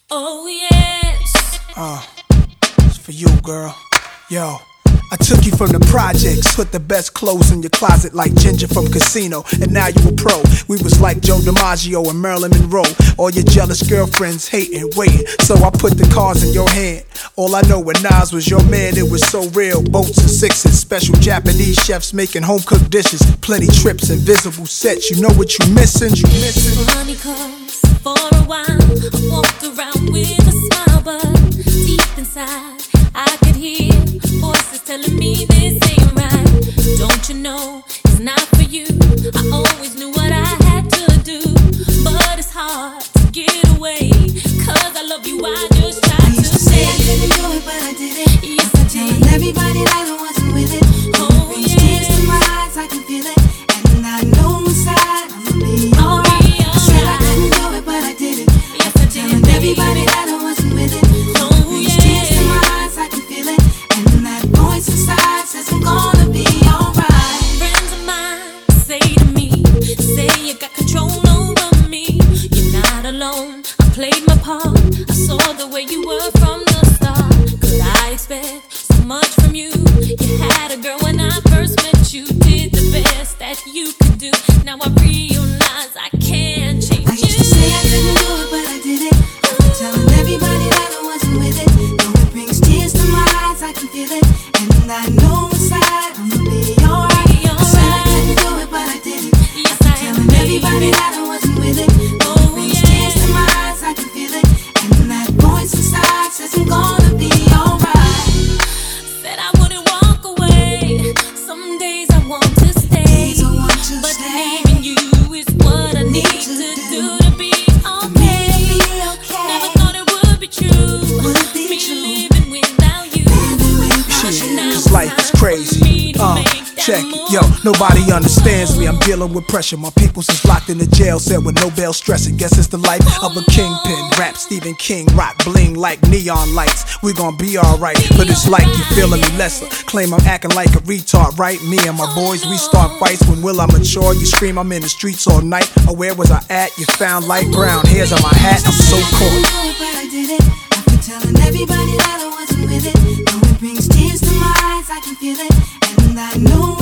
Oh yes. It's for you, girl. Yo, I took you from the projects, put the best clothes in your closet like Ginger from Casino, and now you a pro. We was like Joe DiMaggio and Marilyn Monroe. All your jealous girlfriends hating, waiting, so I put the cards in your hand. All I know when Nas was your man, it was so real. Boats and sixes, special Japanese chefs making home-cooked dishes, plenty trips, invisible sets. You know what you missing? Money comes for a while. I walked around with a smile, but deep inside I could hear voices telling me this ain't right. Don't you know it's not for you? I always knew what I had to do, but it's hard to get away. Cause I love you, I just tried to say I couldn't do it, but I did it. Yes, I did. Telling everybody that I wasn't with it. Oh, brings tears to my eyes, I can feel it. And I know inside I'ma be alright. I said I couldn't do it, but I did it. Yes, I did. Telling everybody that I wasn't with it. Brings tears to my eyes, I can feel it. And that voice inside says I'm gonna be alright. Friends of mine say to me, say you got control over me. You're not alone, I played my part. I saw the way you were from the start. Could I expect so much from you? You had a girl when I first met you. Did the best that you could do. Now I realize I can't change I used to say I couldn't do it, but I did it. After telling everybody that I wasn't with it. Though it brings tears to my eyes, I can feel it. And I know inside I'ma be alright. I said I couldn't do it, but I did it. Yes, After I am, telling everybody that I wasn't with it. Though it brings tears to my eyes, I can feel it. And that voice inside says I'm gonna be alright. Said I wouldn't walk away. Some days I want to stay, Days I want to but stay. leaving you is what I need to do to be okay. Never thought it would be true. Me living without you. This life is crazy. Check it, yo, nobody understands me. I'm dealing with pressure. My peoples is locked in the jail cell with no bail stressing. Guess it's the life of a kingpin. Rap Stephen King, rock bling like neon lights. We gon' be alright, but it's like you feeling me lesser. Claim I'm acting like a retard, right? Me and my boys, we start fights. When will I mature? You scream I'm in the streets all night. Or where was I at? You found light brown hairs on my hat. I'm so cold. But I did it. After telling everybody that I wasn't with it. Though it brings tears to my eyes, I can feel it. And I know